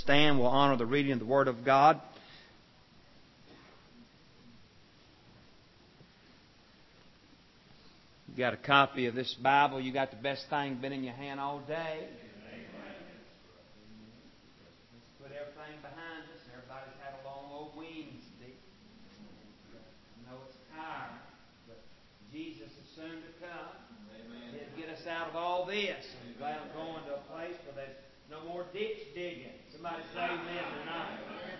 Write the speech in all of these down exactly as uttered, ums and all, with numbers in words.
stand. We'll honor the reading of the Word of God. You got a copy of this Bible. You got the best thing been in your hand all day. Let's put everything behind us. Everybody's had a long old Wednesday. I know it's tired, but Jesus is soon to come. He'll get us out of all this. I'm glad I'm going to a place where there's no more ditch digging. Somebody say amen tonight.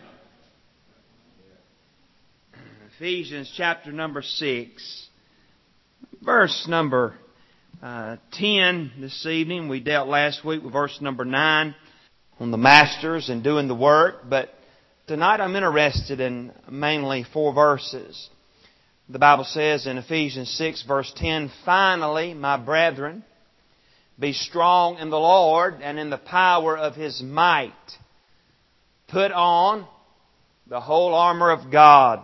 Ephesians chapter number six. Verse number uh, ten this evening. We dealt last week with verse number nine on the masters and doing the work. But tonight I'm interested in mainly four verses. The Bible says in Ephesians six verse ten, "Finally, my brethren, be strong in the Lord and in the power of His might. Put on the whole armor of God,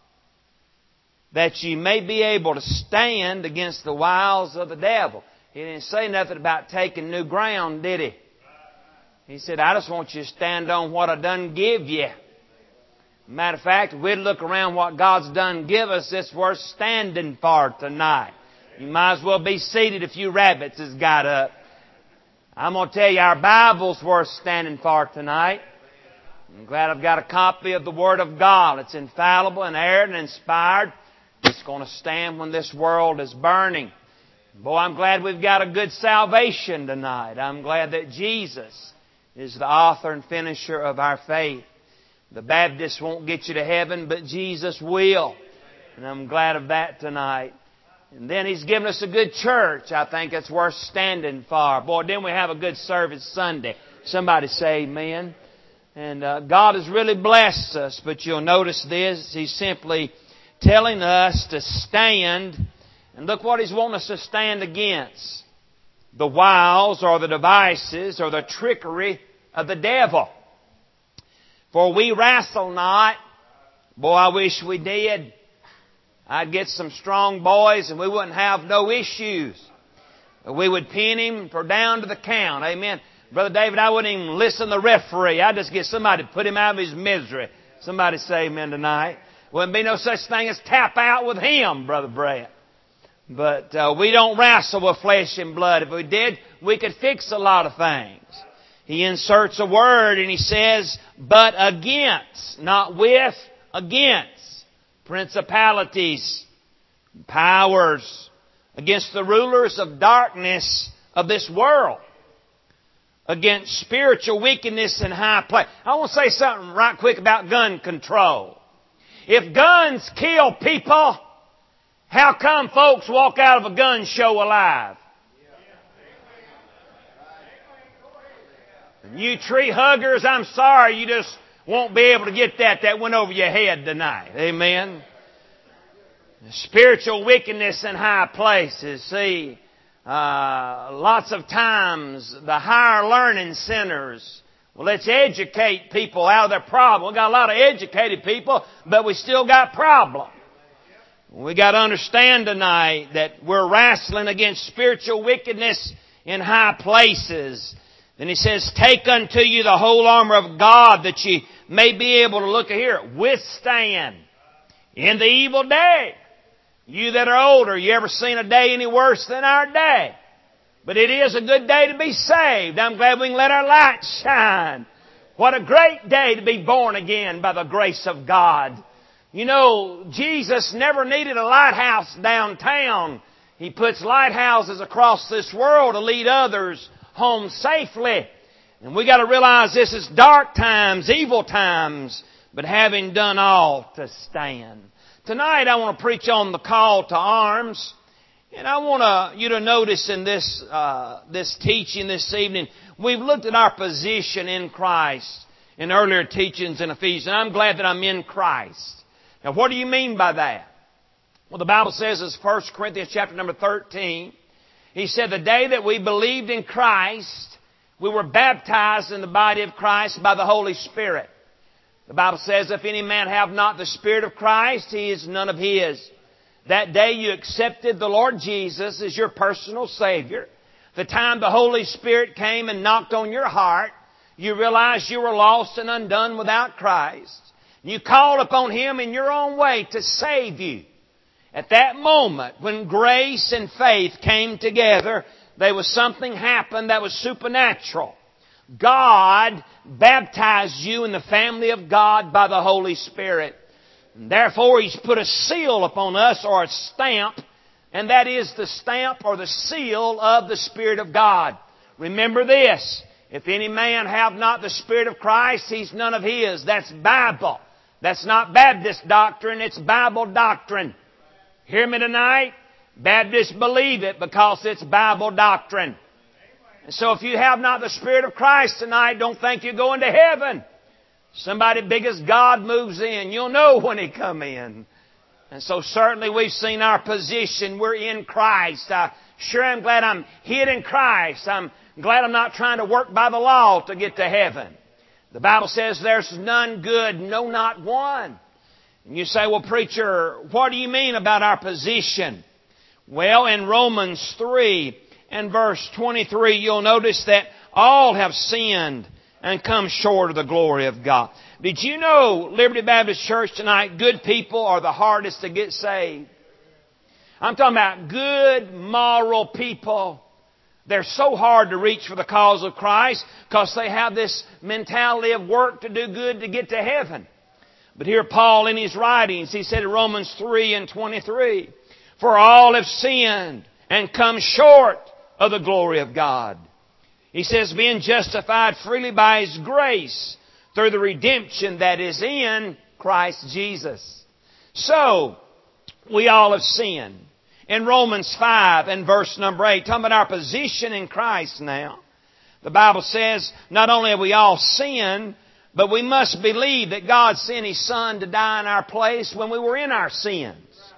that ye may be able to stand against the wiles of the devil." He didn't say nothing about taking new ground, did He? He said, I just want you to stand on what I done give you. Matter of fact, if we'd look around what God's done give us, it's worth standing for tonight. You might as well be seated if you rabbits has got up. I'm going to tell you, our Bible's worth standing for tonight. I'm glad I've got a copy of the Word of God. It's infallible, inerrant, and inspired. It's going to stand when this world is burning. Boy, I'm glad we've got a good salvation tonight. I'm glad that Jesus is the author and finisher of our faith. The Baptists won't get you to heaven, but Jesus will. And I'm glad of that tonight. And then He's given us a good church. I think it's worth standing for. Boy, didn't we have a good service Sunday? Somebody say amen. And uh, God has really blessed us. But you'll notice this. He's simply telling us to stand. And look what He's wanting us to stand against. The wiles or the devices or the trickery of the devil. For we wrestle not. Boy, I wish we did. I'd get some strong boys and we wouldn't have no issues. We would pin him for down to the count. Amen. Brother David, I wouldn't even listen to the referee. I'd just get somebody to put him out of his misery. Somebody say amen tonight. Wouldn't be no such thing as tap out with him, Brother Brett. But uh, we don't wrestle with flesh and blood. If we did, we could fix a lot of things. He inserts a word and he says, but against, not with, against. Principalities, powers, against the rulers of darkness of this world, against spiritual wickedness in high place. I want to say something right quick about gun control. If guns kill people, how come folks walk out of a gun show alive? And you tree huggers, I'm sorry, you just won't be able to get that. That went over your head tonight. Amen. Spiritual wickedness in high places. See, uh, lots of times the higher learning centers, well, let's educate people out of their problem. We've got a lot of educated people, but we still got problems. We got to understand tonight that we're wrestling against spiritual wickedness in high places. Then He says, take unto you the whole armor of God, that ye may be able to, look here, withstand in the evil day. You that are older, you ever seen a day any worse than our day? But it is a good day to be saved. I'm glad we can let our light shine. What a great day to be born again by the grace of God. You know, Jesus never needed a lighthouse downtown. He puts lighthouses across this world to lead others home safely. And we got to realize this is dark times, evil times, but having done all to stand. Tonight I want to preach on the call to arms. And I want to, you to notice in this, uh, this teaching this evening, we've looked at our position in Christ in earlier teachings in Ephesians. And I'm glad that I'm in Christ. Now what do you mean by that? Well, the Bible says in First Corinthians chapter number thirteen, He said the day that we believed in Christ, we were baptized in the body of Christ by the Holy Spirit. The Bible says, if any man have not the Spirit of Christ, he is none of His. That day you accepted the Lord Jesus as your personal Savior. The time the Holy Spirit came and knocked on your heart, You realized you were lost and undone without Christ. You called upon Him in your own way to save you. At that moment, when grace and faith came together, there was something happened that was supernatural. God baptized you in the family of God by the Holy Spirit. And therefore, He's put a seal upon us, or a stamp, and that is the stamp or the seal of the Spirit of God. Remember this, if any man have not the Spirit of Christ, he's none of His. That's Bible. That's not Baptist doctrine, it's Bible doctrine. Hear me tonight? Baptists believe it because it's Bible doctrine. And so if you have not the Spirit of Christ tonight, don't think you're going to heaven. Somebody big as God moves in, you'll know when He come in. And so certainly we've seen our position. We're in Christ. I sure am glad I'm hid in Christ. I'm glad I'm not trying to work by the law to get to heaven. The Bible says there's none good, no, not one. And you say, well, preacher, what do you mean about our position? Well, in Romans three and verse twenty-three, you'll notice that all have sinned and come short of the glory of God. Did you know, Liberty Baptist Church tonight, good people are the hardest to get saved? I'm talking about good, moral people. They're so hard to reach for the cause of Christ because they have this mentality of work to do good to get to heaven. But here Paul in his writings, he said in Romans three and twenty-three, for all have sinned and come short of the glory of God. He says, being justified freely by His grace through the redemption that is in Christ Jesus. So, we all have sinned. In Romans five and verse number eight, talking about our position in Christ now, the Bible says, not only have we all sinned, but we must believe that God sent His Son to die in our place when we were in our sins.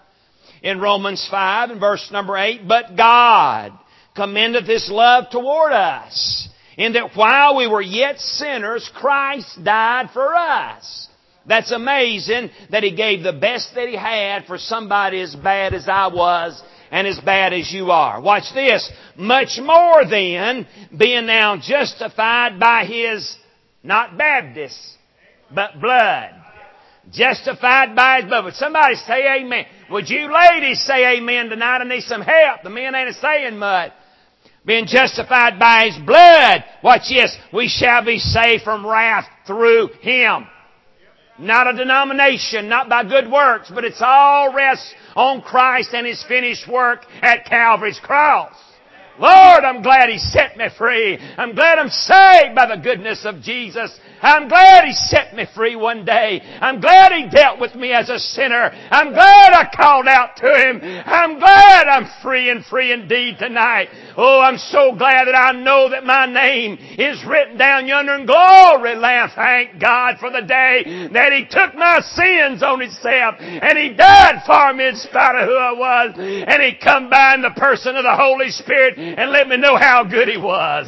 In Romans five and verse number eight, but God commendeth His love toward us, in that while we were yet sinners, Christ died for us. That's amazing that He gave the best that He had for somebody as bad as I was and as bad as you are. Watch this. Much more then, being now justified by His, not Baptist, but blood. Justified by His blood. Would somebody say amen? Would you ladies say amen tonight? I need some help. The men ain't saying much. Being justified by His blood. Watch this. We shall be saved from wrath through Him. Not a denomination, not by good works, but it's all rests on Christ and His finished work at Calvary's cross. Lord, I'm glad He set me free. I'm glad I'm saved by the goodness of Jesus. I'm glad He set me free one day. I'm glad He dealt with me as a sinner. I'm glad I called out to Him. I'm glad I'm free and free indeed tonight. Oh, I'm so glad that I know that my name is written down yonder in glory land. Thank God for the day that He took my sins on Himself and He died for me in spite of who I was. And He come by in the person of the Holy Spirit and let me know how good He was.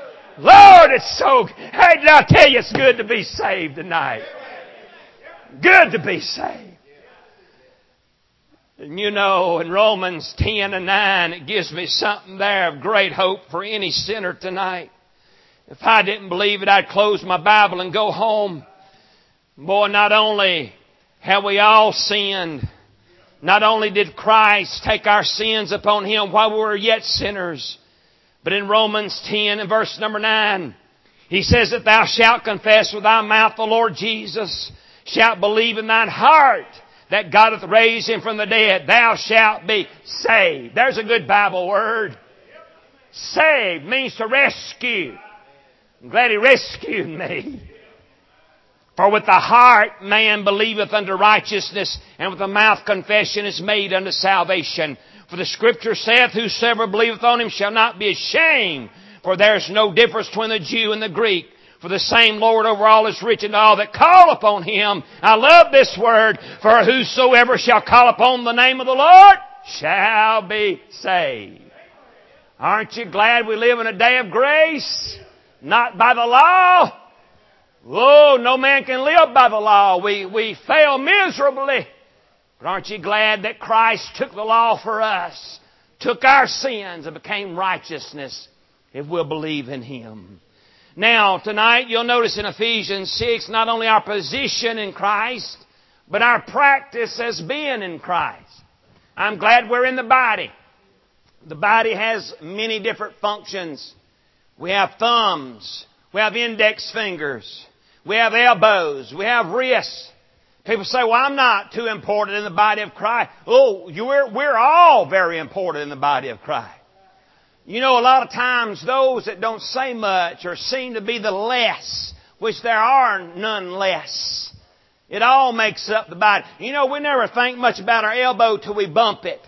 Lord, it's so... Hey, did I tell you it's good to be saved tonight? Good to be saved. And you know, in Romans ten and nine, it gives me something there of great hope for any sinner tonight. If I didn't believe it, I'd close my Bible and go home. Boy, not only have we all sinned, not only did Christ take our sins upon Him while we were yet sinners, but in Romans ten and verse number nine, He says that thou shalt confess with thy mouth the Lord Jesus, shalt believe in thine heart that God hath raised Him from the dead, thou shalt be saved. There's a good Bible word. Saved means to rescue. I'm glad He rescued me. For with the heart man believeth unto righteousness, and with the mouth confession is made unto salvation. For the Scripture saith, whosoever believeth on Him shall not be ashamed. For there is no difference between the Jew and the Greek. For the same Lord over all is rich, and all that call upon Him. I love this word. For whosoever shall call upon the name of the Lord shall be saved. Aren't you glad we live in a day of grace? Not by the law. Oh, no man can live by the law. We, we fail miserably. But aren't you glad that Christ took the law for us, took our sins and became righteousness if we'll believe in Him? Now, tonight, you'll notice in Ephesians six, not only our position in Christ, but our practice as being in Christ. I'm glad we're in the body. The body has many different functions. We have thumbs. We have index fingers. We have elbows. We have wrists. People say, well, I'm not too important in the body of Christ. Oh, we're, we're all very important in the body of Christ. You know, a lot of times those that don't say much or seem to be the less, which there are none less, it all makes up the body. You know, we never think much about our elbow till we bump it.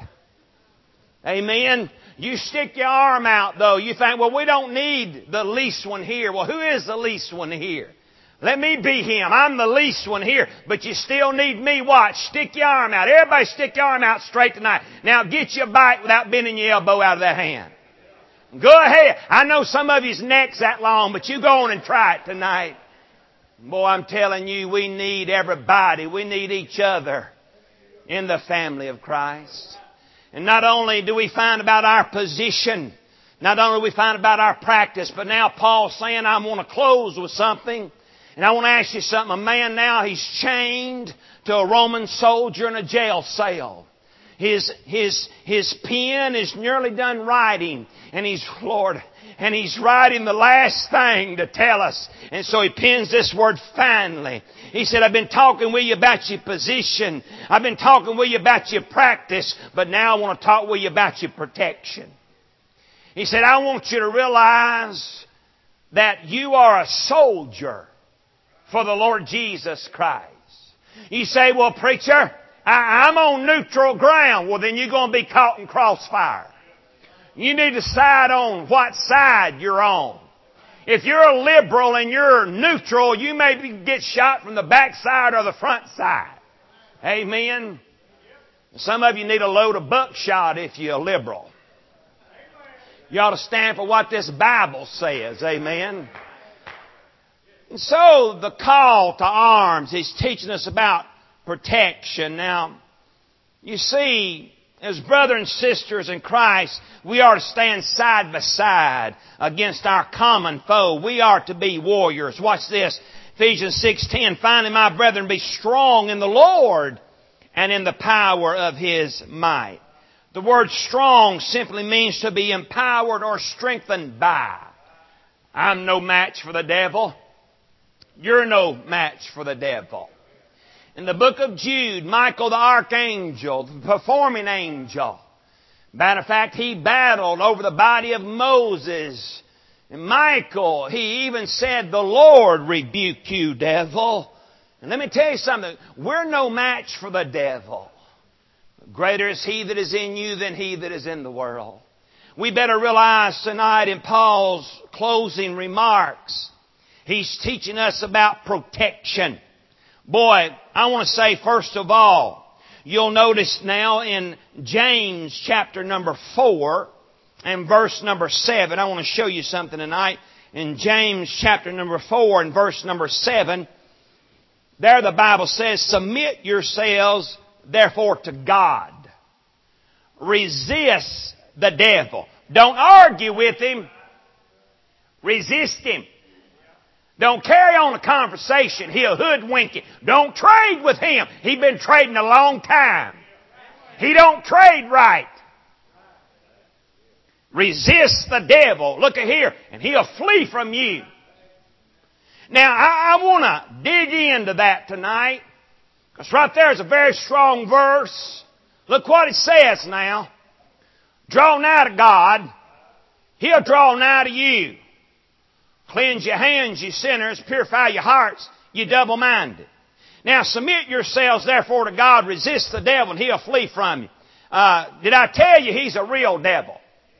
Amen. You stick your arm out, though. You think, well, we don't need the least one here. Well, who is the least one here? Let me be him. I'm the least one here. But you still need me. Watch. Stick your arm out. Everybody stick your arm out straight tonight. Now get your bite without bending your elbow out of that hand. Go ahead. I know some of you's neck's that long, but you go on and try it tonight. Boy, I'm telling you, we need everybody. We need each other in the family of Christ. And not only do we find about our position, not only do we find about our practice, but now Paul's saying, I want to close with something. And I want to ask you something. A man now, he's chained to a Roman soldier in a jail cell. His, his, his pen is nearly done writing. And he's, Lord, and he's writing the last thing to tell us. And so he pens this word, finally. He said, I've been talking with you about your position. I've been talking with you about your practice. But now I want to talk with you about your protection. He said, I want you to realize that you are a soldier for the Lord Jesus Christ. You say, well, preacher, I, I'm on neutral ground. Well, then you're going to be caught in crossfire. You need to decide on what side you're on. If you're a liberal and you're neutral, you may get shot from the back side or the front side. Amen. Some of you need a load of buckshot if you're a liberal. You ought to stand for what this Bible says. Amen. And so the call to arms is teaching us about protection. Now, you see, as brothers and sisters in Christ, we are to stand side by side against our common foe. We are to be warriors. Watch this. Ephesians six ten. Finally, my brethren, be strong in the Lord and in the power of His might. The word strong simply means to be empowered or strengthened by. I'm no match for the devil. You're no match for the devil. In the book of Jude, Michael the archangel, the performing angel, matter of fact, he battled over the body of Moses. And Michael, he even said, the Lord rebuke you, devil. And let me tell you something. We're no match for the devil. Greater is He that is in you than he that is in the world. We better realize tonight in Paul's closing remarks, he's teaching us about protection. Boy, I want to say first of all, you'll notice now in James chapter number four and verse number seven, I want to show you something tonight. In James chapter number four and verse number seven, there the Bible says, submit yourselves therefore to God. Resist the devil. Don't argue with him. Resist him. Don't carry on a conversation. He'll hoodwink you. Don't trade with him. He's been trading a long time. He don't trade right. Resist the devil. Look at here. And he'll flee from you. Now, I, I want to dig into that tonight. Because right there is a very strong verse. Look what it says now. Draw nigh to God. He'll draw nigh to you. Cleanse your hands, you sinners. Purify your hearts, you double-minded. Now submit yourselves therefore to God. Resist the devil and he'll flee from you. Uh, did I tell you he's a real devil?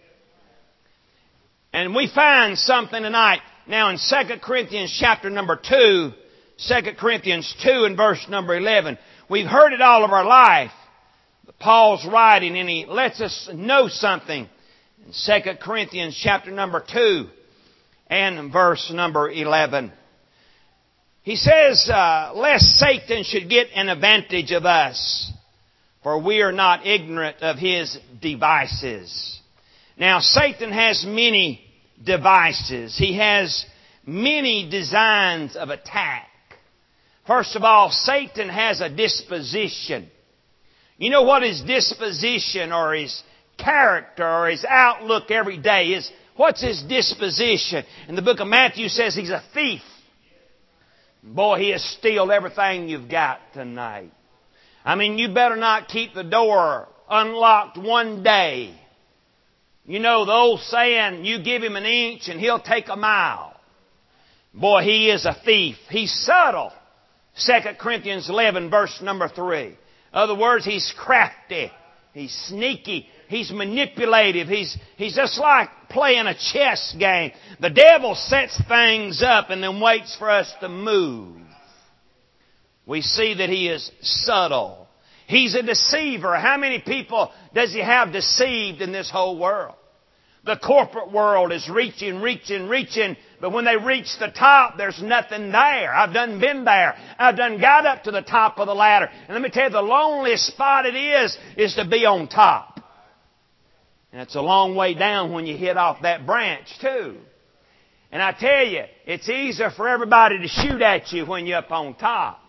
And we find something tonight. Now in Second Corinthians chapter number two, Second Corinthians two and verse number eleven. We've heard it all of our life. Paul's writing and he lets us know something. In Second Corinthians chapter number two and verse number eleven. He says, uh, lest Satan should get an advantage of us, for we are not ignorant of his devices. Now, Satan has many devices. He has many designs of attack. First of all, Satan has a disposition. You know what his disposition or his character or his outlook every day is? What's his disposition? In the book of Matthew says he's a thief. Boy, he has steal everything you've got tonight. I mean, you better not keep the door unlocked one day. You know the old saying, you give him an inch and he'll take a mile. Boy, he is a thief. He's subtle. Second Corinthians eleven, verse number three. In other words, he's crafty. He's sneaky. He's manipulative. He's, he's just like playing a chess game. The devil sets things up and then waits for us to move. We see that he is subtle. He's a deceiver. How many people does he have deceived in this whole world? The corporate world is reaching, reaching, reaching, but when they reach the top, there's nothing there. I've done been there. I've done got up to the top of the ladder. And let me tell you, the loneliest spot it is, is to be on top. And it's a long way down when you hit off that branch, too. And I tell you, it's easier for everybody to shoot at you when you're up on top.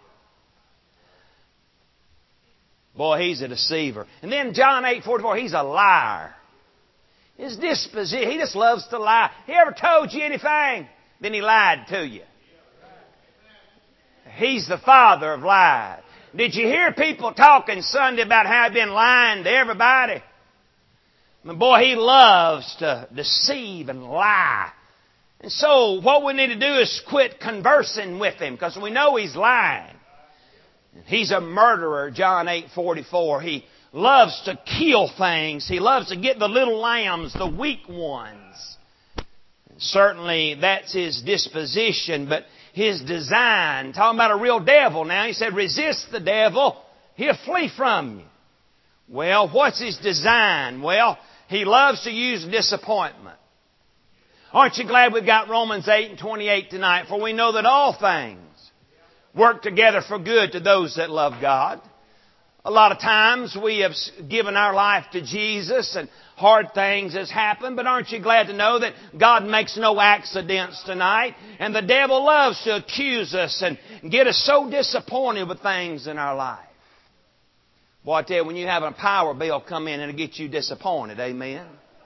Boy, he's a deceiver. And then John eight forty-four, he's a liar. His disposition, he just loves to lie. He ever told you anything? Then he lied to you. He's the father of lies. Did you hear people talking Sunday about how he'd been lying to everybody? And boy, he loves to deceive and lie. And so what we need to do is quit conversing with him because we know he's lying. He's a murderer, John eight forty-four. He loves to kill things. He loves to get the little lambs, the weak ones. Certainly that's his disposition, but his design, talking about a real devil now, he said, resist the devil, he'll flee from you. Well, what's his design? Well, he loves to use disappointment. Aren't you glad we've got Romans eight and twenty-eight tonight? For we know that all things work together for good to those that love God. A lot of times we have given our life to Jesus and hard things has happened, but aren't you glad to know that God makes no accidents tonight? And the devil loves to accuse us and get us so disappointed with things in our life. Boy, I tell you, when you have a power bill come in, it'll get you disappointed. Amen.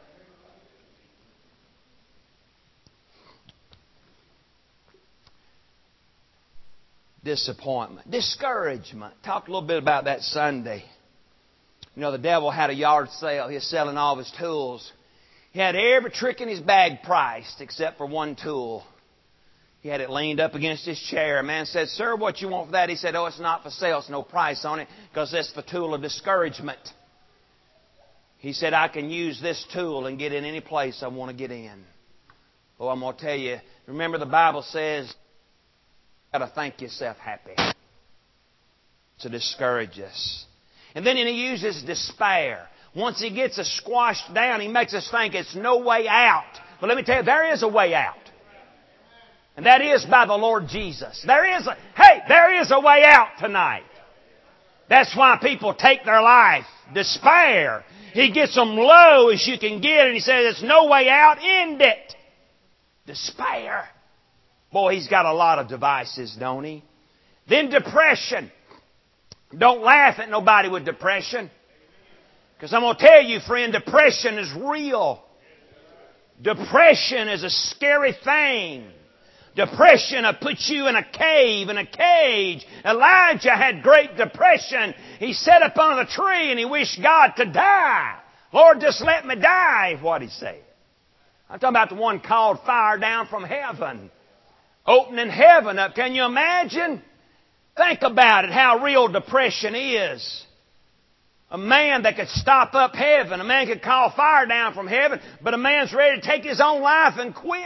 Disappointment. Discouragement. Talked a little bit about that Sunday. You know, the devil had a yard sale. He was selling all of his tools. He had every trick in his bag priced except for one tool. He had it leaned up against his chair. A man said, sir, what you want for that? He said, oh, it's not for sale. It's no price on it because that's the tool of discouragement. He said, I can use this tool and get in any place I want to get in. Oh, I'm going to tell you, remember the Bible says, you've got to think yourself happy to discourage us. And then he uses despair. Once he gets us squashed down, he makes us think it's no way out. But let me tell you, there is a way out. And that is by the Lord Jesus. There is a, hey, there is a way out tonight. That's why people take their life. Despair. He gets them low as you can get, and he says, there's no way out, end it. Despair. Boy, he's got a lot of devices, don't he? Then depression. Don't laugh at nobody with depression. Because I'm going to tell you, friend, depression is real. Depression is a scary thing. Depression will put you in a cave, in a cage. Elijah had great depression. He sat up under the tree and he wished God to die. Lord, just let me die, is what he said. I'm talking about the one called fire down from heaven. Opening heaven up. Can you imagine? Think about it, how real depression is. A man that could stop up heaven. A man could call fire down from heaven. But a man's ready to take his own life and quit.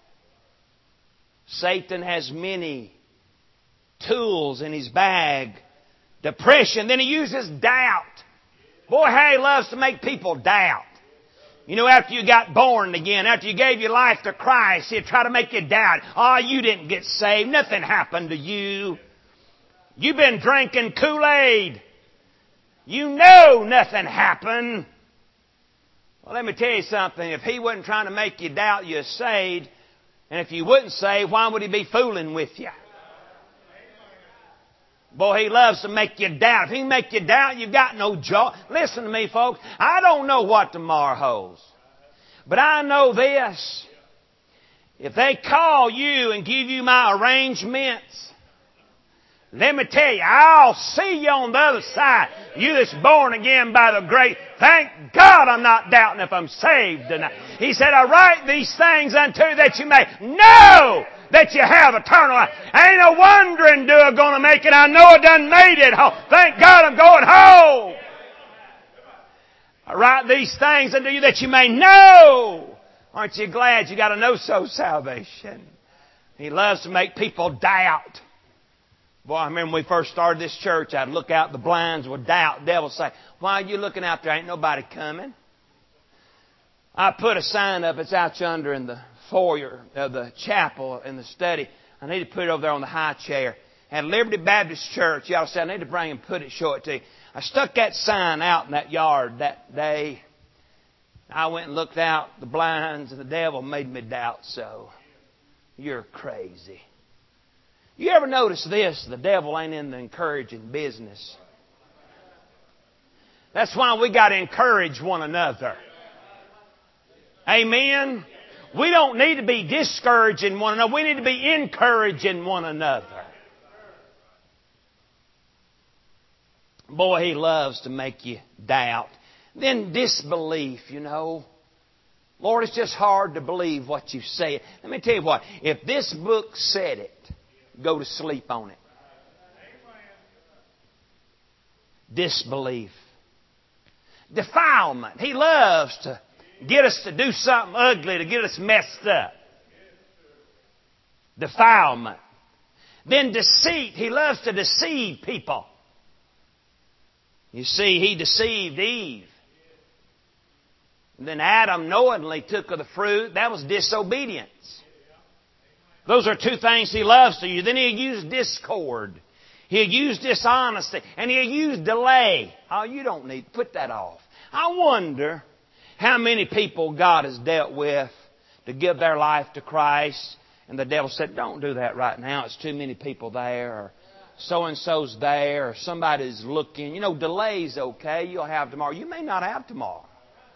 Satan has many tools in his bag. Depression. Then he uses doubt. Boy, how he loves to make people doubt. You know, after you got born again, after you gave your life to Christ, he'd try to make you doubt. Oh, you didn't get saved. Nothing happened to you. You've been drinking Kool-Aid. You know nothing happened. Well, let me tell you something. If he wasn't trying to make you doubt you're saved, And if you wouldn't save, why would He be fooling with you? Boy, He loves to make you doubt. If He can make you doubt, you've got no joy. Listen to me, folks. I don't know what tomorrow holds. But I know this. If they call you and give you my arrangements, let me tell you, I'll see you on the other side. You that's born again by the grace. Thank God I'm not doubting if I'm saved tonight. He said, I write these things unto you that you may know that you have eternal life. Ain't no wondering do I going to make it. I know I done made it home. Thank God I'm going home. I write these things unto you that you may know. Aren't you glad you got to know so salvation? He loves to make people doubt. Boy, I remember when we first started this church, I'd look out the blinds with doubt. The devil would say, why are you looking out there? Ain't nobody coming. I put a sign up. It's out yonder in the foyer of the chapel in the study. I need to put it over there on the high chair. At Liberty Baptist Church, y'all say, I need to bring and put it, show it to you. I stuck that sign out in that yard that day. I went and looked out the blinds, and the devil made me doubt so. You're crazy. You ever notice this? The devil ain't in the encouraging business. That's why we got to encourage one another. Amen? We don't need to be discouraging one another. We need to be encouraging one another. Boy, He loves to make you doubt. Then disbelief, you know. Lord, it's just hard to believe what you say. Let me tell you what. If this book said it, go to sleep on it. Disbelief. Defilement. He loves to get us to do something ugly, to get us messed up. Defilement. Then deceit. He loves to deceive people. You see, He deceived Eve. And then Adam knowingly took of the fruit. That was disobedience. Those are two things He loves to you. Then He'll use discord. He'll use dishonesty. And He'll use delay. Oh, you don't need to put that off. I wonder how many people God has dealt with to give their life to Christ. And the devil said, don't do that right now. It's too many people there. Or so-and-so's there. Or somebody's looking. You know, delay's okay. You'll have tomorrow. You may not have tomorrow.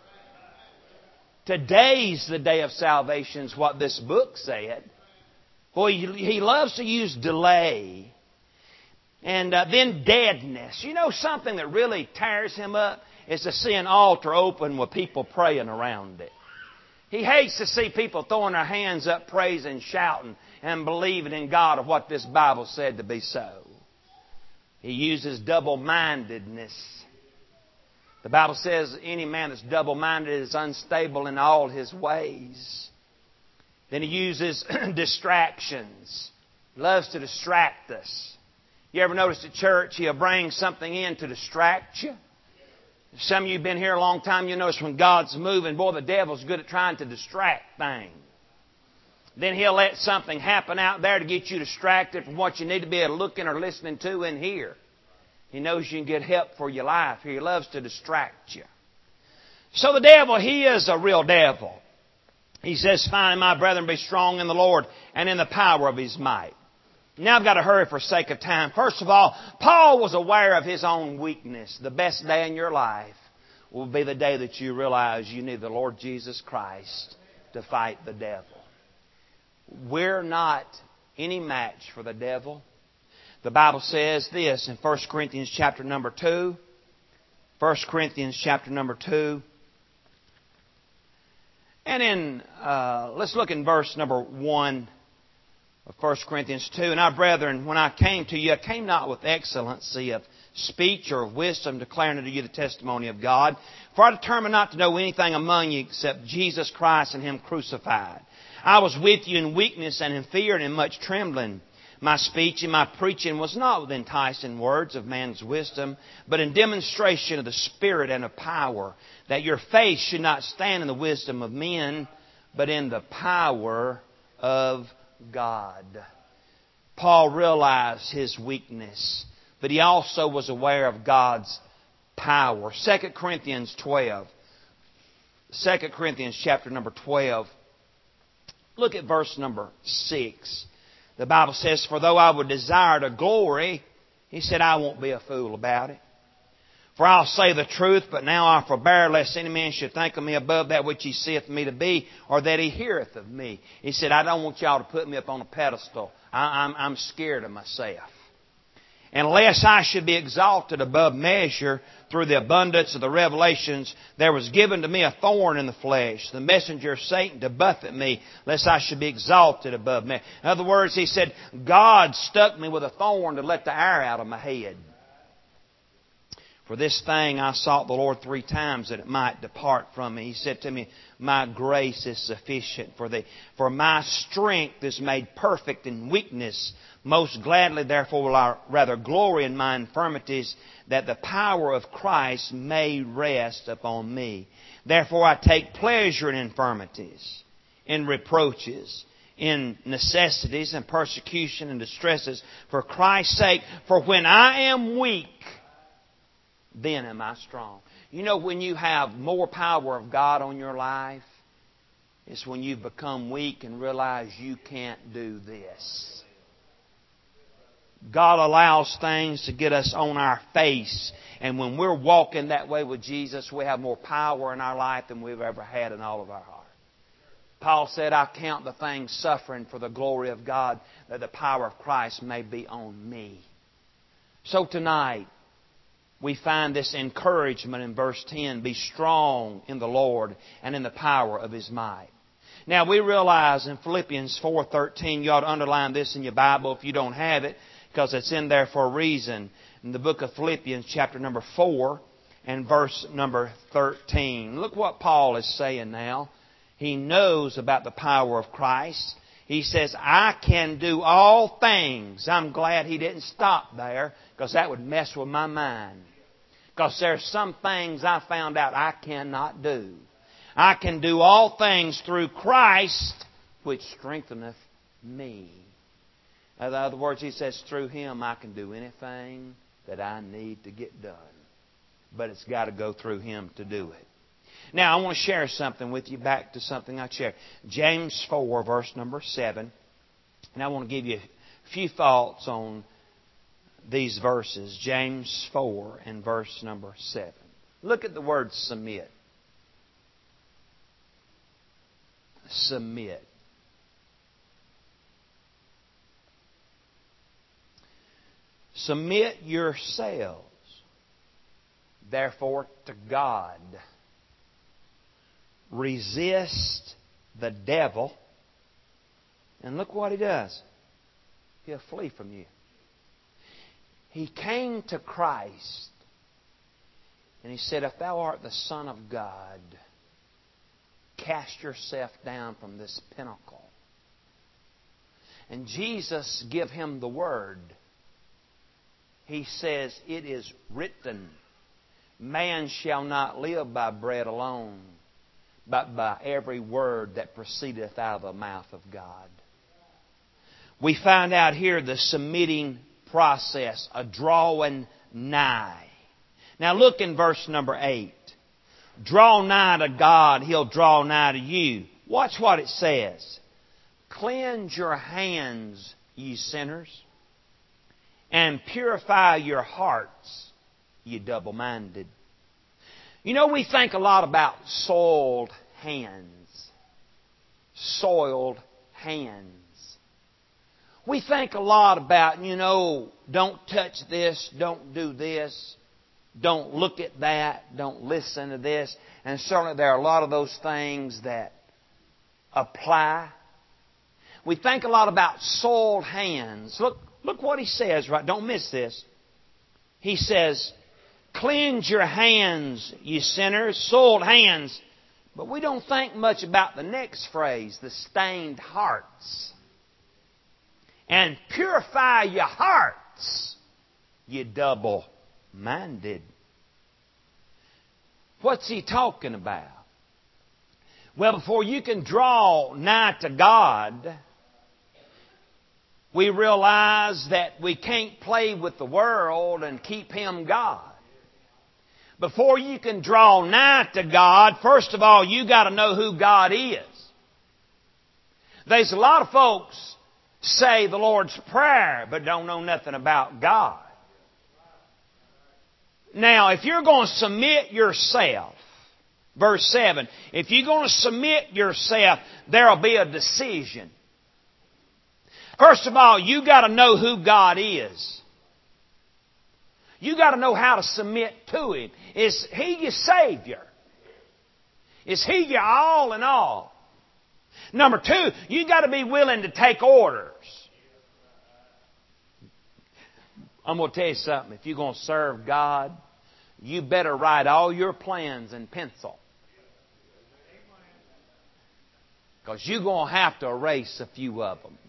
Today's the day of salvation is what this book said. Boy, He loves to use delay. And uh, then deadness. You know something that really tears Him up is to see an altar open with people praying around it. He hates to see people throwing their hands up, praising, shouting, and believing in God of what this Bible said to be so. He uses double-mindedness. The Bible says any man that's double-minded is unstable in all his ways. Then He uses distractions. He loves to distract us. You ever notice at church He'll bring something in to distract you? Some of you have been here a long time. You notice when God's moving, boy, the devil's good at trying to distract things. Then he'll let something happen out there to get you distracted from what you need to be looking or listening to in here. He knows you can get help for your life here. He loves to distract you. So the devil, he is a real devil. He says, finally, my brethren, be strong in the Lord and in the power of His might. Now I've got to hurry for sake of time. First of all, Paul was aware of his own weakness. The best day in your life will be the day that you realize you need the Lord Jesus Christ to fight the devil. We're not any match for the devil. The Bible says this in First Corinthians chapter number two. First Corinthians chapter number two. And in, uh, let's look in verse number one of First Corinthians two. And I, brethren, when I came to you, I came not with excellency of speech or of wisdom, declaring unto you the testimony of God. For I determined not to know anything among you except Jesus Christ and Him crucified. I was with you in weakness and in fear and in much trembling. My speech and my preaching was not with enticing words of man's wisdom, but in demonstration of the Spirit and of power, that your faith should not stand in the wisdom of men, but in the power of God. Paul realized his weakness, but he also was aware of God's power. Second Corinthians twelve. Second Corinthians chapter number twelve. Look at verse number six. The Bible says, for though I would desire to glory, he said, I won't be a fool about it. For I'll say the truth, but now I forbear, lest any man should think of me above that which he seeth me to be, or that he heareth of me. He said, I don't want y'all to put me up on a pedestal. I, I'm, I'm scared of myself. Unless I should be exalted above measure through the abundance of the revelations, there was given to me a thorn in the flesh, the messenger of Satan to buffet me, lest I should be exalted above measure. In other words, he said, God stuck me with a thorn to let the air out of my head. For this thing I sought the Lord three times that it might depart from me. He said to me, my grace is sufficient for thee. For my strength is made perfect in weakness. Most gladly, therefore, will I rather glory in my infirmities, that the power of Christ may rest upon me. Therefore, I take pleasure in infirmities, in reproaches, in necessities, and persecution, and distresses, for Christ's sake. For when I am weak, then am I strong. You know, when you have more power of God on your life, it's when you become weak and realize you can't do this. God allows things to get us on our face. And when we're walking that way with Jesus, we have more power in our life than we've ever had in all of our heart. Paul said, I count the things suffering for the glory of God, that the power of Christ may be on me. So tonight, we find this encouragement in verse ten. Be strong in the Lord and in the power of His might. Now we realize in Philippians four thirteen, you ought to underline this in your Bible if you don't have it, because it's in there for a reason. In the book of Philippians, chapter number four and verse number thirteen. Look what Paul is saying now. He knows about the power of Christ. He says, I can do all things. I'm glad he didn't stop there, because that would mess with my mind. Because there's some things I found out I cannot do. I can do all things through Christ, which strengtheneth me. In other words, he says, through Him I can do anything that I need to get done. But it's got to go through Him to do it. Now, I want to share something with you, back to something I shared. James four, verse number seven. And I want to give you a few thoughts on these verses. James four and verse number seven. Look at the word submit. Submit. Submit yourselves, therefore, to God. Resist the devil. And look what he does. He'll flee from you. He came to Christ and he said, if thou art the Son of God, cast yourself down from this pinnacle. And Jesus gave him the word. He says, it is written, man shall not live by bread alone, but by every word that proceedeth out of the mouth of God. We find out here the submitting process, a drawing nigh. Now look in verse number eight. Draw nigh to God, He'll draw nigh to you. Watch what it says. Cleanse your hands, ye sinners, and purify your hearts, ye double-minded. You know, we think a lot about soiled hands. Soiled hands. We think a lot about, you know, don't touch this, don't do this, don't look at that, don't listen to this. And certainly there are a lot of those things that apply. We think a lot about soiled hands. Look, look what he says, right? Don't miss this. He says, cleanse your hands, ye sinners, soiled hands. But we don't think much about the next phrase, the stained hearts. And purify your hearts, ye double-minded. What's he talking about? Well, before you can draw nigh to God, we realize that we can't play with the world and keep Him God. Before you can draw nigh to God, first of all, you got to know who God is. There's a lot of folks say the Lord's Prayer but don't know nothing about God. Now, if you're going to submit yourself, verse seven, if you're going to submit yourself, there will be a decision. First of all, you got to know who God is. You got to know how to submit to Him. Is He your Savior? Is He your all in all? Number two, you got to be willing to take orders. I'm going to tell you something. If you're going to serve God, you better write all your plans in pencil. Because you're going to have to erase a few of them.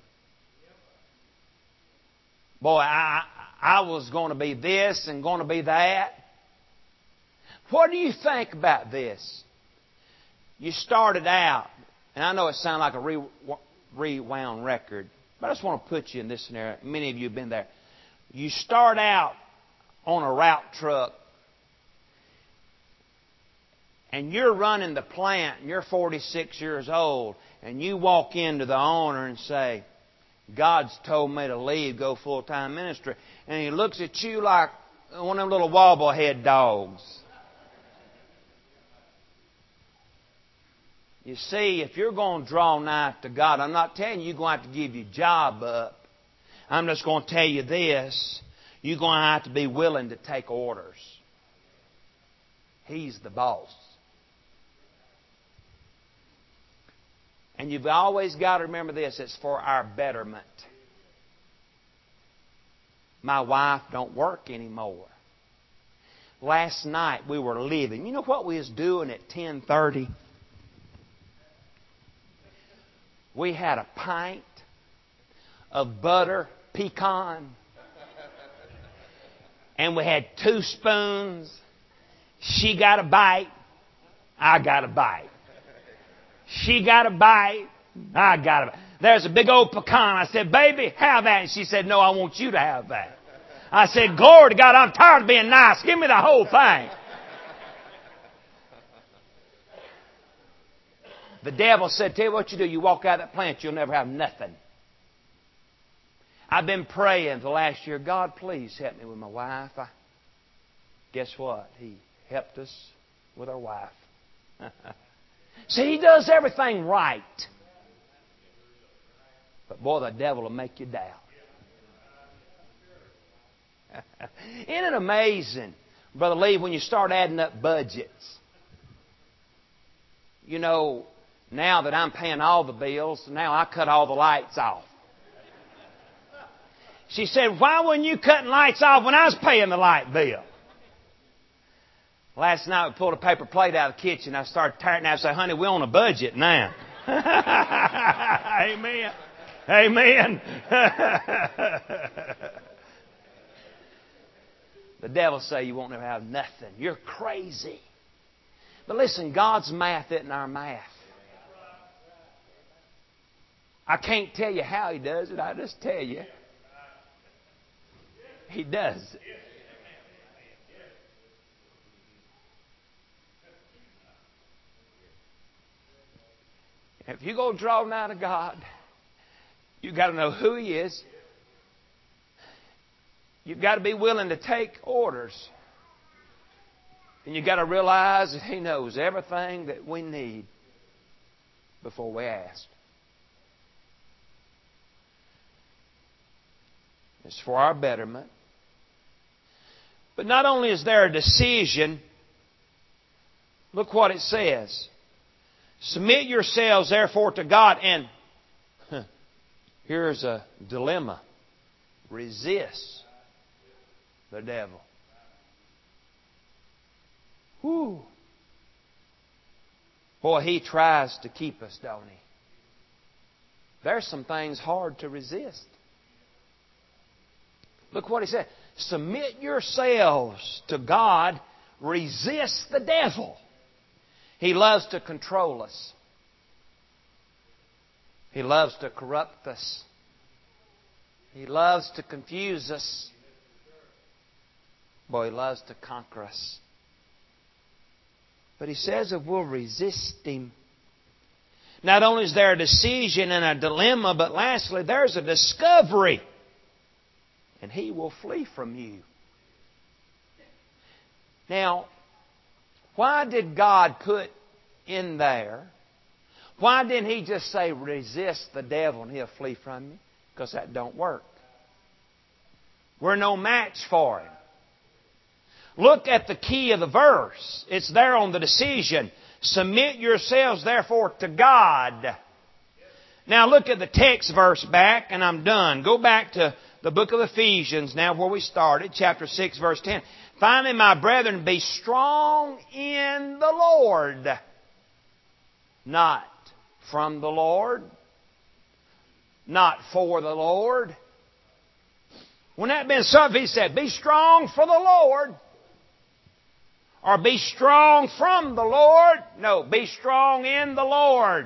Boy, I, I was going to be this and going to be that. What do you think about this? You started out, and I know it sounds like a re, rewound record, but I just want to put you in this scenario. Many of you have been there. You start out on a route truck, and you're running the plant, and you're forty-six years old, and you walk into the owner and say, God's told me to leave, go full-time ministry. And he looks at you like one of them little wobblehead dogs. You see, if you're going to draw nigh to God, I'm not telling you you're going to have to give your job up. I'm just going to tell you this. You're going to have to be willing to take orders. He's the boss. And you've always got to remember this. It's for our betterment. My wife don't work anymore. Last night we were living. You know what we was doing at ten thirty? We had a pint of butter pecan. And we had two spoons. She got a bite. I got a bite. She got a bite. I got a bite. There's a big old pecan. I said, baby, have that. And she said, no, I want you to have that. I said, glory to God, I'm tired of being nice. Give me the whole thing. The devil said, tell you what you do. You walk out of that plant, you'll never have nothing. I've been praying the last year, God, please help me with my wife. I, guess what? He helped us with our wife. See, He does everything right. But boy, the devil will make you doubt. Isn't it amazing, Brother Lee, when you start adding up budgets? You know, now that I'm paying all the bills, now I cut all the lights off. She said, why weren't you cutting lights off when I was paying the light bill? Last night we pulled a paper plate out of the kitchen. I started tearing it out and said, honey, we're on a budget now. Amen. Amen. The devil say you won't ever have nothing. You're crazy. But listen, God's math isn't our math. I can't tell you how He does it. I just tell you. He does it. If you go draw nigh to God, you've got to know who He is. You've got to be willing to take orders. And you've got to realize that He knows everything that we need before we ask. It's for our betterment. But not only is there a decision, look what it says. Submit yourselves, therefore, to God. And huh, here's a dilemma. Resist the devil. Whew. Boy, he tries to keep us, don't he? There's some things hard to resist. Look what he said. Submit yourselves to God. Resist the devil. He loves to control us. He loves to corrupt us. He loves to confuse us. Boy, He loves to conquer us. But He says that we'll resist Him. Not only is there a decision and a dilemma, but lastly, there's a discovery. And he will flee from you. Now, why did God put in there, why didn't He just say, resist the devil and he'll flee from you? Because that don't work. We're no match for him. Look at the key of the verse. It's there on the decision. Submit yourselves therefore to God. Now look at the text verse back, and I'm done. Go back to the book of Ephesians now, where we started, chapter six, verse ten. Finally, my brethren, be strong in the Lord. Not from the Lord. Not for the Lord. Wouldn't that have been something? He said, be strong for the Lord. Or be strong from the Lord. No, be strong in the Lord.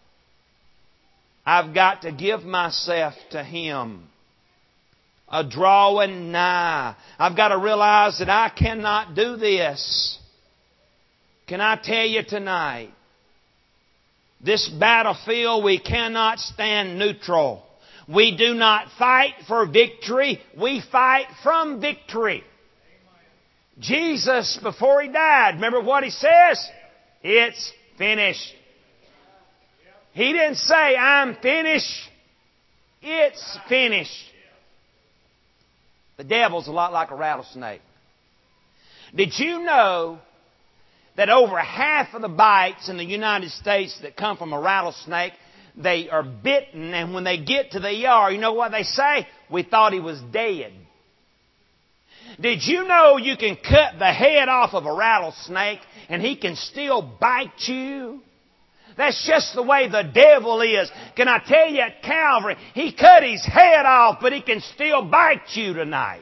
I've got to give myself to Him. A drawing nigh. I've got to realize that I cannot do this. Can I tell you tonight? This battlefield, we cannot stand neutral. We do not fight for victory. We fight from victory. Jesus, before He died, remember what He says? It's finished. He didn't say, I'm finished. It's finished. The devil's a lot like a rattlesnake. Did you know that over half of the bites in the United States that come from a rattlesnake, they are bitten, and when they get to the E R, you know what they say? We thought he was dead. Did you know you can cut the head off of a rattlesnake and he can still bite you? That's just the way the devil is. Can I tell you, at Calvary, He cut His head off, but he can still bite you tonight.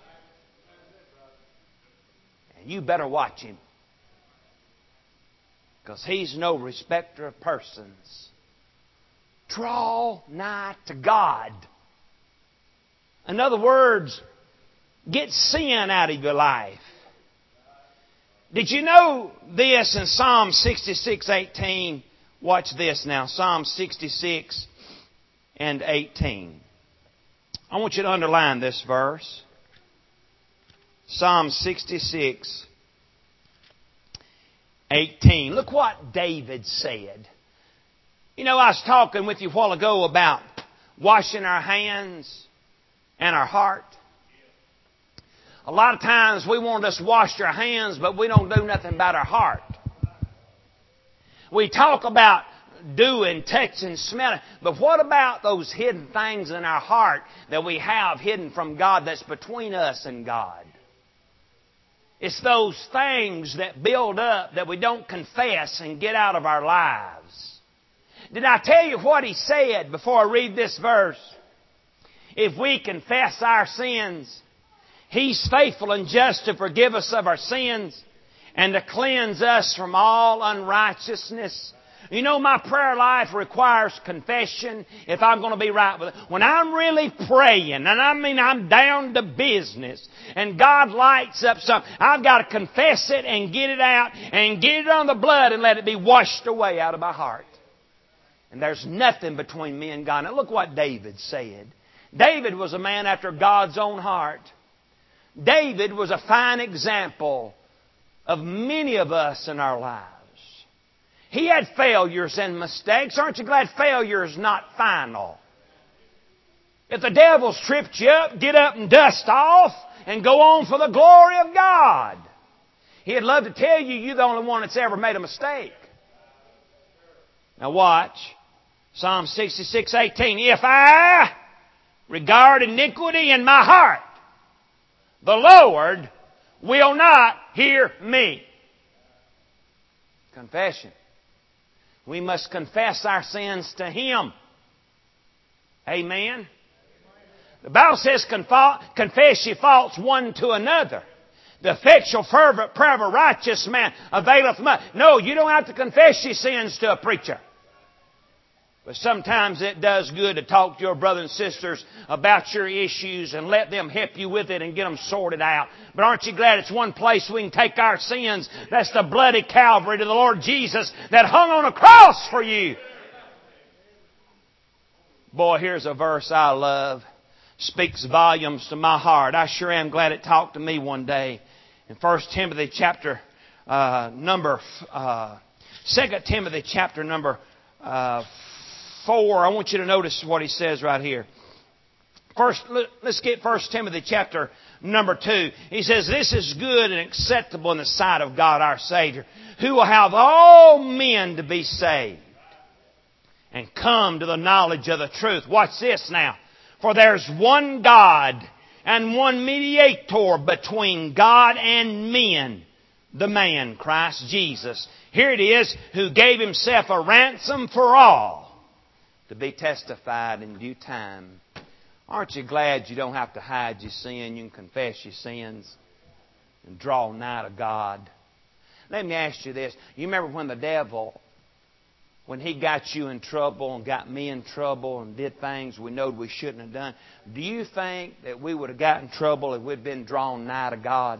And you better watch him. Because he's no respecter of persons. Draw nigh to God. In other words, get sin out of your life. Did you know this in Psalm sixty-six eighteen? Watch this now. Psalm sixty-six and eighteen. I want you to underline this verse. Psalm sixty-six, eighteen. Look what David said. You know, I was talking with you a while ago about washing our hands and our heart. A lot of times we want us to wash our hands, but we don't do nothing about our heart. We talk about doing, touching, smelling, but what about those hidden things in our heart that we have hidden from God that's between us and God? It's those things that build up that we don't confess and get out of our lives. Did I tell you what he said before I read this verse? If we confess our sins, He's faithful and just to forgive us of our sins and to cleanse us from all unrighteousness. You know, my prayer life requires confession if I'm going to be right with it. When I'm really praying, and I mean I'm down to business, and God lights up something, I've got to confess it and get it out and get it on the blood and let it be washed away out of my heart. And there's nothing between me and God. Now look what David said. David was a man after God's own heart. David was a fine example of many of us in our lives. He had failures and mistakes. Aren't you glad failure is not final? If the devil's tripped you up, get up and dust off and go on for the glory of God. He'd love to tell you you're the only one that's ever made a mistake. Now watch. Psalm sixty-six eighteen. If I regard iniquity in my heart, the Lord will not hear me. Confession. We must confess our sins to Him. Amen. The Bible says, confess ye faults one to another. The effectual fervent prayer of a righteous man availeth much. No, you don't have to confess your sins to a preacher. But sometimes it does good to talk to your brothers and sisters about your issues and let them help you with it and get them sorted out. But aren't you glad it's one place we can take our sins? That's the bloody Calvary to the Lord Jesus that hung on a cross for you. Boy, here's a verse I love. Speaks volumes to my heart. I sure am glad it talked to me one day. In First Timothy chapter uh, number, uh, Second Timothy chapter number uh, four. I want you to notice what he says right here. First, let's get First Timothy chapter number two. He says, "This is good and acceptable in the sight of God our Savior, who will have all men to be saved and come to the knowledge of the truth." Watch this now. "For there's one God and one mediator between God and men, the man, Christ Jesus. Here it is, who gave Himself a ransom for all, to be testified in due time." Aren't you glad you don't have to hide your sin? You can confess your sins and draw nigh to God. Let me ask you this. You remember when the devil, when he got you in trouble and got me in trouble and did things we know we shouldn't have done, do you think that we would have gotten in trouble if we'd been drawn nigh to God?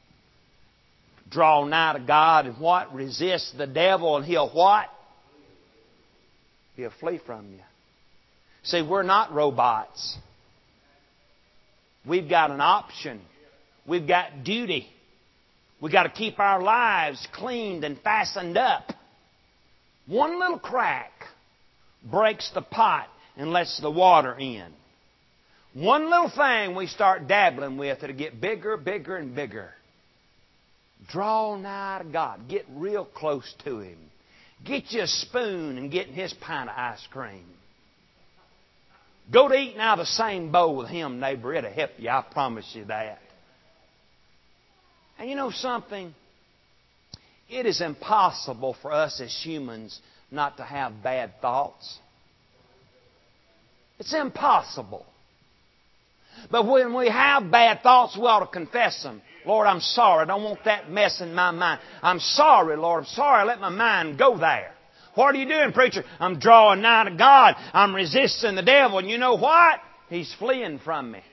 Draw nigh to God and what? Resist the devil and he'll what? He'll flee from you. See, we're not robots. We've got an option. We've got duty. We've got to keep our lives cleaned and fastened up. One little crack breaks the pot and lets the water in. One little thing we start dabbling with, it'll get bigger, bigger, and bigger. Draw nigh to God. Get real close to Him. Get you a spoon and get in His pint of ice cream. Go to eating out of the same bowl with Him, neighbor. It'll help you. I promise you that. And you know something? It is impossible for us as humans not to have bad thoughts. It's impossible. But when we have bad thoughts, we ought to confess them. Lord, I'm sorry. I don't want that mess in my mind. I'm sorry, Lord. I'm sorry I let my mind go there. What are you doing, preacher? I'm drawing nigh to God. I'm resisting the devil. And you know what? He's fleeing from me.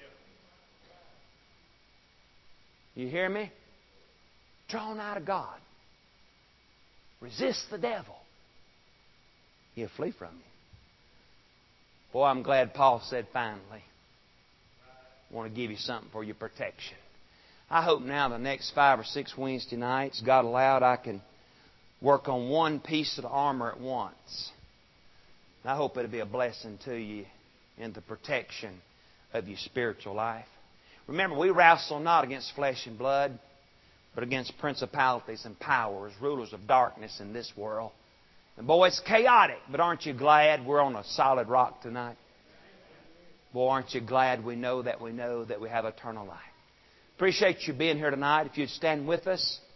You hear me? Draw nigh to God. Resist the devil. He'll flee from you. Boy, I'm glad Paul said finally. I want to give you something for your protection. I hope now the next five or six Wednesday nights, God allowed, I can work on one piece of the armor at once. And I hope it'll be a blessing to you in the protection of your spiritual life. Remember, we wrestle not against flesh and blood, but against principalities and powers, rulers of darkness in this world. And boy, it's chaotic, but aren't you glad we're on a solid rock tonight? Boy, aren't you glad we know that we know that we have eternal life? Appreciate you being here tonight. If you'd stand with us.